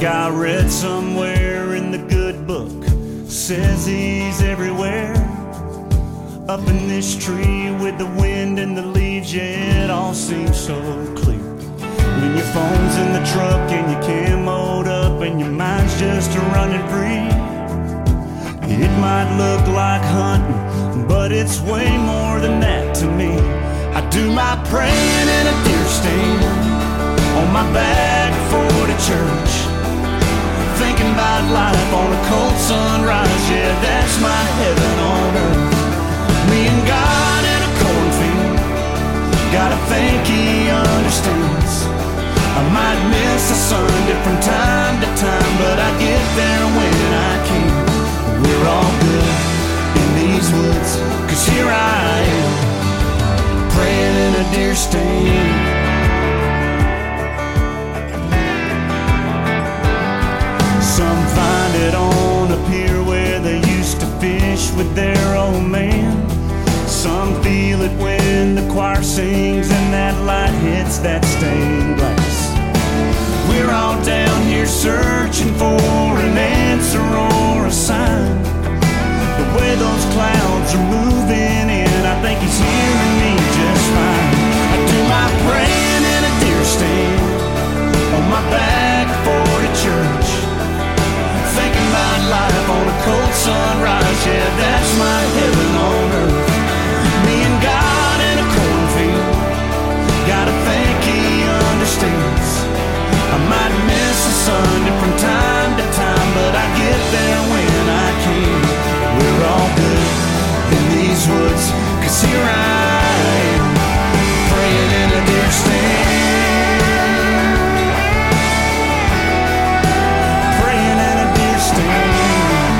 I read somewhere in the good book, says he's everywhere. Up in this tree with the wind and the leaves, yeah, it all seems so clear. When your phone's in the truck and your camoed up and your mind's just running free, it might look like hunting, but it's way more than that to me. I do my praying in a deer stand on my back before the church, thinking about life on a cold sunrise, yeah, that's my heaven on earth. Me and God in a cornfield, gotta think He understands. I might miss the sun from time to time, but I get there when I can. We're all good in these woods, 'cause here I am, praying in a deer stand. Some find it on a pier where they used to fish with their old man. Some feel it when the choir sings and that light hits that stained glass. We're all down here searching for an answer or a sign. The way those clouds are moving in, I think He's hearing me just fine. I do my praying in a deer stand on my back for the church, thinking about life on a cold sunrise, yeah, that's my heaven on earth. Me and God in a cornfield, gotta think He understands. I might miss the sun from time to time, but I get there when I can. We're all good in these woods, 'cause here I am, praying in a deer stand, praying in a deer stand.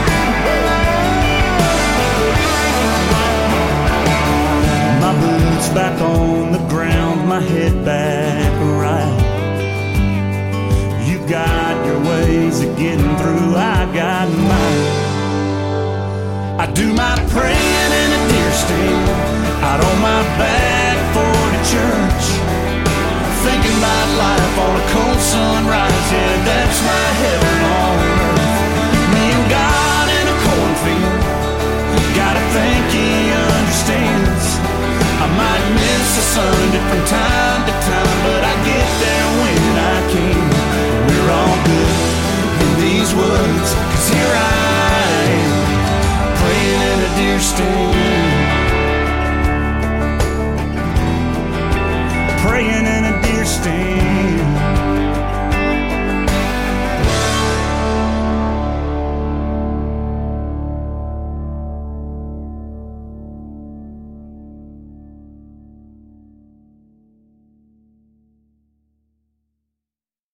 My boots back on the ground, my head back right. You got your ways of getting through, I got mine. I do my praying in a deer stand, out on my back for the church, thinking about life on a cold sunrise, yeah, that's my heaven on earth. Me and God in a cornfield, gotta think He understands. I might miss the sun from time to time, but I get there when I can. We're all good in these woods, 'cause here I am, praying in a deer stand, praying in a deer stand.